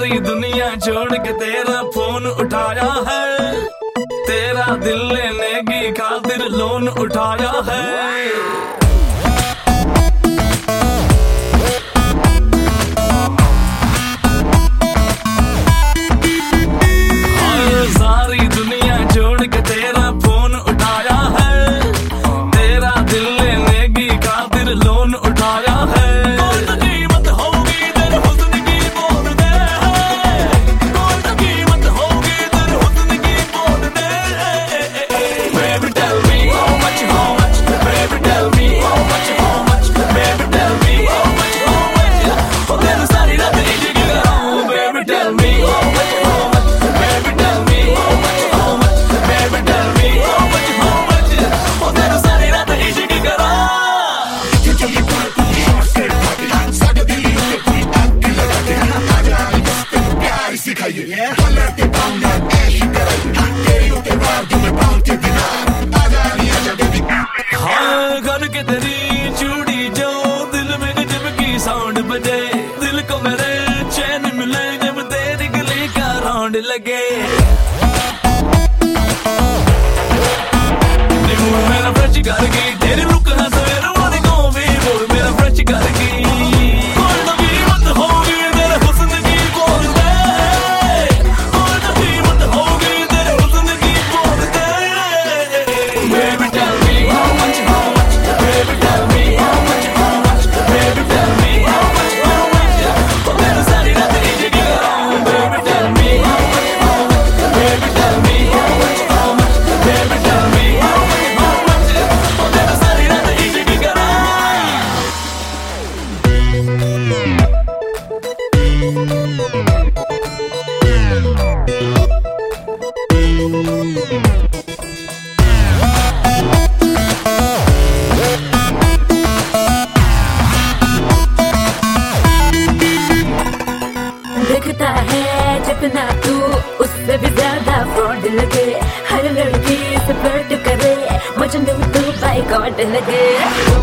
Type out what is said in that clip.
सारी दुनिया छोड़ के तेरा फोन उठाया है, तेरा दिल लेने की खातिर लोन उठाया है। सारी दुनिया छोड़ के तेरा फोन उठाया है, तेरा दिल लेने की खातिर लोन उठाया है। कोई तो कीमत होगी तेरे हुस्न की बोल दे, कोई तो कीमत होगी तेरे हुस्न की बोल दे। Baby tell me how much, baby tell me how much, baby tell me how much, oh तेरी सारी रात इश्क कराऊं। Baby tell me how much, baby tell me how much, baby tell me how much, oh तेरी सारी रात इश्क कराऊं। हाँ करके तेरी चूड़ी जो दिल में गजब की साउंड बजे, दिल को मेरे चैन मिले जब तेरी गली का राउंड लगे। मूड मेरा फ्रेश कर गई तेरी लुक है सवेरे वाली को भी मूड मेरा फ्रेश कर गई। कोई तो कीमत होगी तेरे हुस्न की बोल दे, कोई तो कीमत होगी तेरे हुस्न की बोल दे। Baby tell me how much, baby tell me how much, baby tell me how much, oh तेरी सारी रात इश्क कराऊं। Baby tell me how much, baby tell me how much, baby tell me how much, oh तेरी सारी रात इश्क कराऊं। दिखता है जितना तू उससे भी ज्यादा फ्रॉड लगे, हर लड़की से फ्लर्ट करे, मजनू तू बाय गॉड लगे।